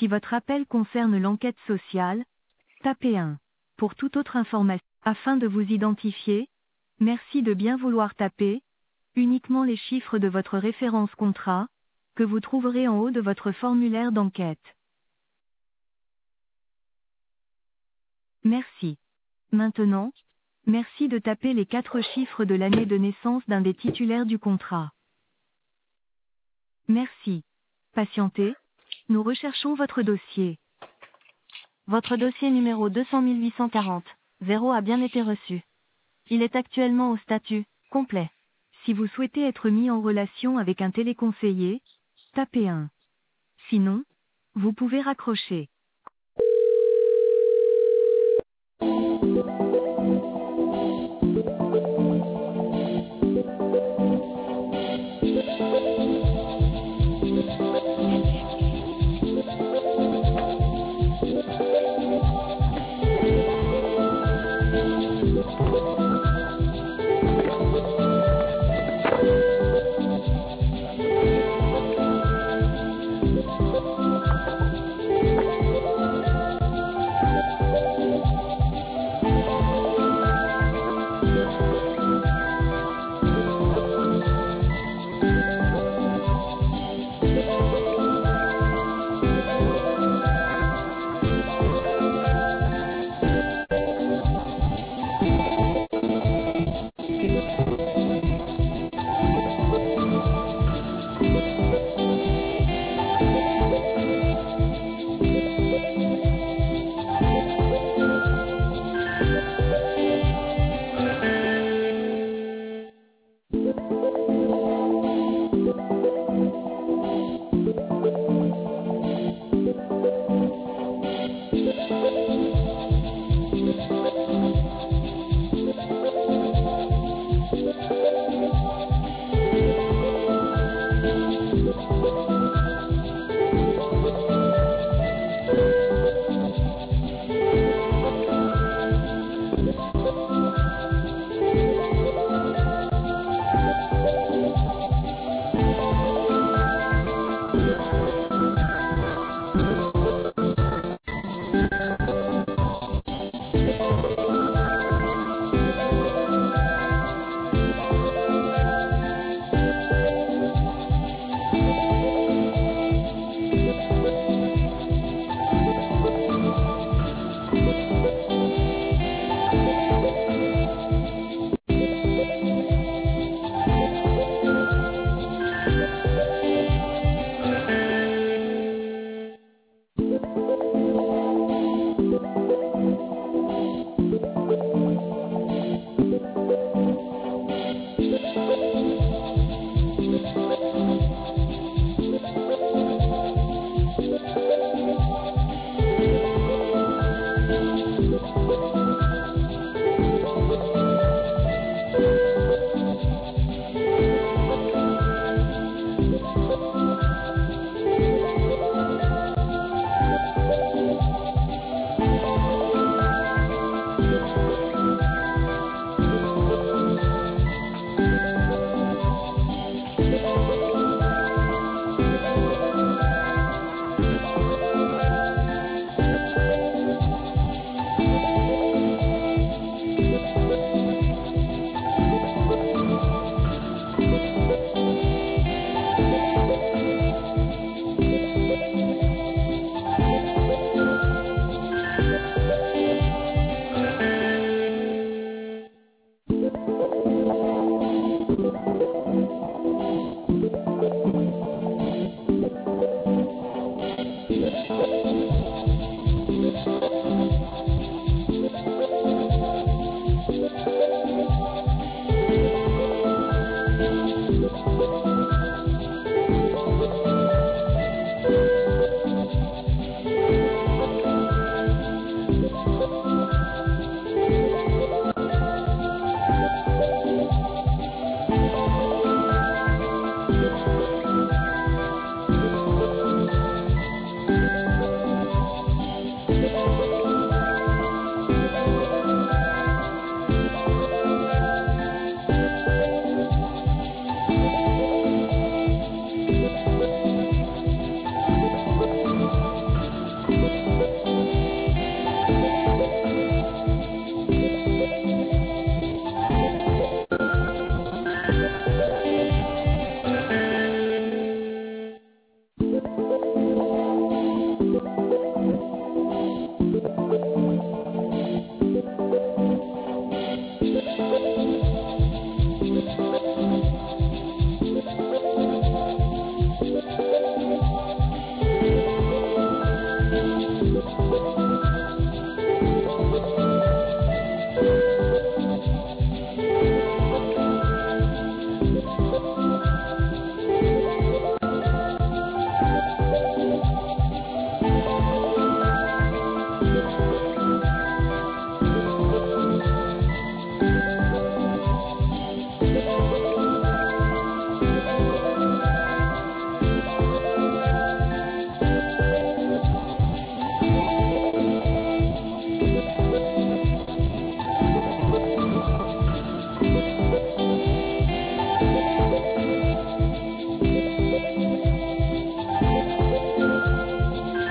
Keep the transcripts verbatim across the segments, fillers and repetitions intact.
Si votre appel concerne l'enquête sociale, tapez un. Pour toute autre information, afin de vous identifier, merci de bien vouloir taper uniquement les chiffres de votre référence contrat, que vous trouverez en haut de votre formulaire d'enquête. Merci. Maintenant, merci de taper les quatre chiffres de l'année de naissance d'un des titulaires du contrat. Merci. Patientez, nous recherchons votre dossier. Votre dossier numéro deux cent mille huit cent quarante, zéro a bien été reçu. Il est actuellement au statut complet. Si vous souhaitez être mis en relation avec un téléconseiller, tapez un. Sinon, vous pouvez raccrocher.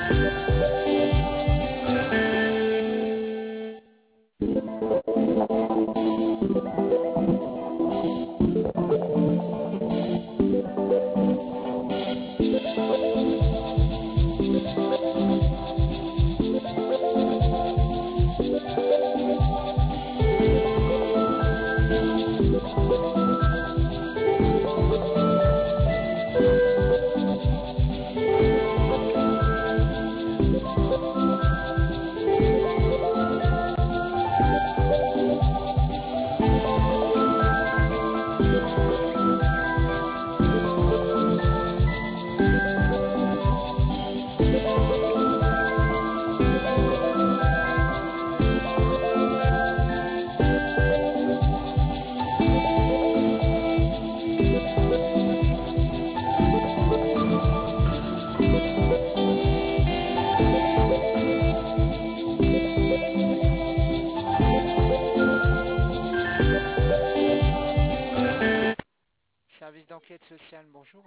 Service d'enquête sociale, bonjour.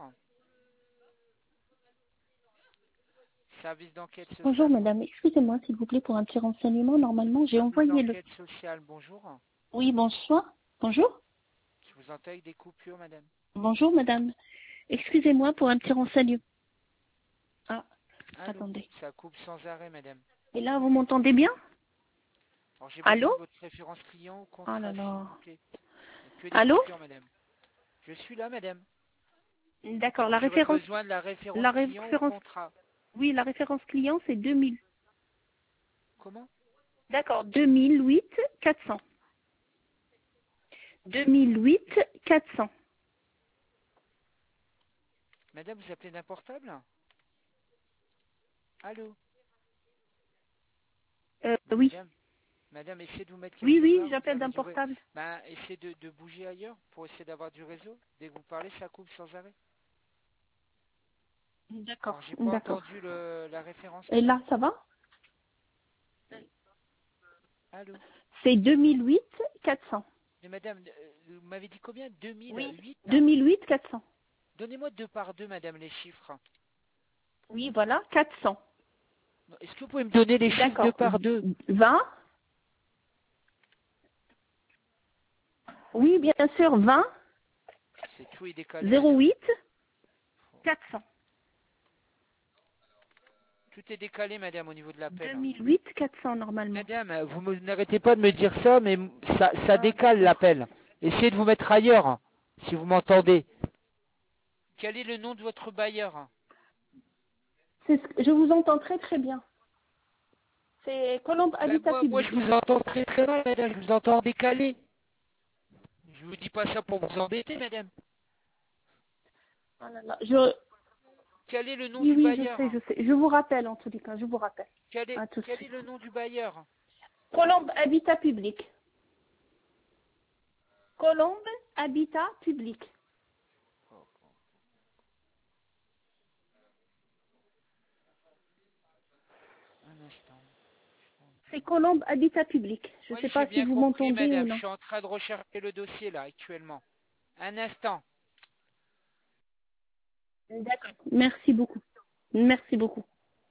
Service d'enquête sociale. Bonjour madame, excusez-moi s'il vous plaît pour un petit renseignement. Normalement, j'ai Service envoyé le... d'enquête sociale, bonjour. Oui, bonsoir. Bonjour. Je vous entends avec des coupures, madame. Bonjour madame. Excusez-moi pour un petit renseignement. Ah, Allô, attendez. ça coupe sans arrêt, madame. Et là, vous m'entendez bien? Alors j'ai Allô? besoin de votre référence client ou contrat, Ah là s'il là. vous plaît. Il n'y a que des Allô? coupures, madame. Je suis là, madame. D'accord, la J'aurais référence... besoin de la référence La client ou référence... contrat. Oui, la référence client, c'est deux mille. Comment? D'accord, deux mille huit quatre cents. deux mille huit quatre cents. Madame, vous appelez d'un portable? Allô? Euh, Ben, oui. madame, madame, essayez de vous mettre Oui, quelque oui, part. Vous j'appelle avez d'un du ré- portable. Ben, essayez de, de bouger ailleurs pour essayer d'avoir du réseau. Dès que vous parlez, ça coupe sans arrêt. D'accord, Alors, j'ai pas d'accord. entendu le, la référence, Et madame. là, ça va? Allô? C'est deux mille huit quatre cents. Mais madame, euh, vous m'avez dit combien? deux mille huit? deux mille huit quatre cents. Donnez-moi deux par deux, madame, les chiffres. Oui, voilà, quatre cents. Est-ce que vous pouvez me donner les chiffres deux D'accord. par deux? vingt. Oui, bien sûr, vingt, C'est tout est décalé, zéro madame. huit, quatre cents. Tout est décalé, madame, au niveau de l'appel. deux mille huit quatre cents normalement. Madame, vous me- n'arrêtez pas de me dire ça, mais ça, ça Ah, décale d'accord. l'appel. Essayez de vous mettre ailleurs, si vous m'entendez. Quel est le nom de votre bailleur? C'est ce que- Je vous entends très très bien. C'est Colombe Ben, Habitat moi, moi, je Public. vous entends très très mal, madame. Je vous entends décalé. Je vous dis pas ça pour vous embêter, madame. Ah là là. Je... Quel est le nom Oui, du oui, je bailleur? sais, je sais. Je vous rappelle en tous les cas, je vous rappelle. Quel est, À tout de quel est suite. le nom du bailleur? Colombe Habitat Public. Colombe Habitat Public. Un instant. C'est Colombe Habitat Public. Je ne Oui, sais j'ai pas si bien vous compris, m'entendez ou madame. Je non. suis en train de rechercher le dossier, là, actuellement. Un instant. D'accord. Merci beaucoup. Merci beaucoup.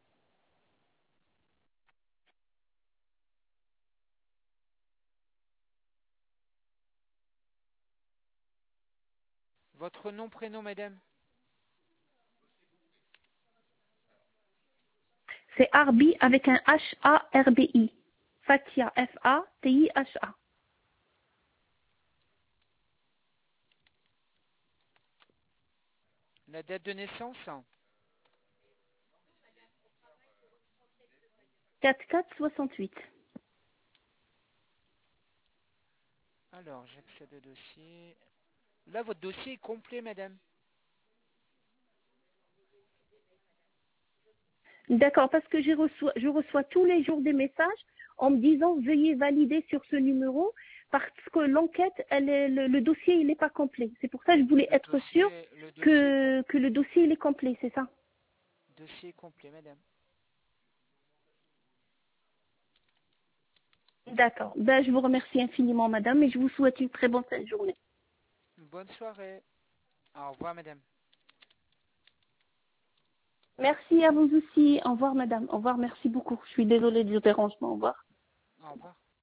Votre nom, prénom, madame? C'est Arbi avec un H A R B I. Fatia, F A T I H A. La date de naissance? quatre quatre soixante-huit. Alors, j'accède au dossier. Là, votre dossier est complet, madame. D'accord, parce que je reçois, je reçois tous les jours des messages en me disant veuillez valider sur ce numéro parce que l'enquête, elle est, le, le dossier, il n'est pas complet. C'est pour ça que je voulais Le être sûre dossier, le dossier, que, que le dossier, il est complet, c'est ça? dossier est complet, madame. D'accord. Ben, je vous remercie infiniment, madame, et je vous souhaite une très bonne fin de journée. Bonne soirée. Au revoir, madame. Merci à vous aussi. Au revoir, madame. Au revoir, merci beaucoup. Je suis désolée du dérangement. Au revoir. Au revoir.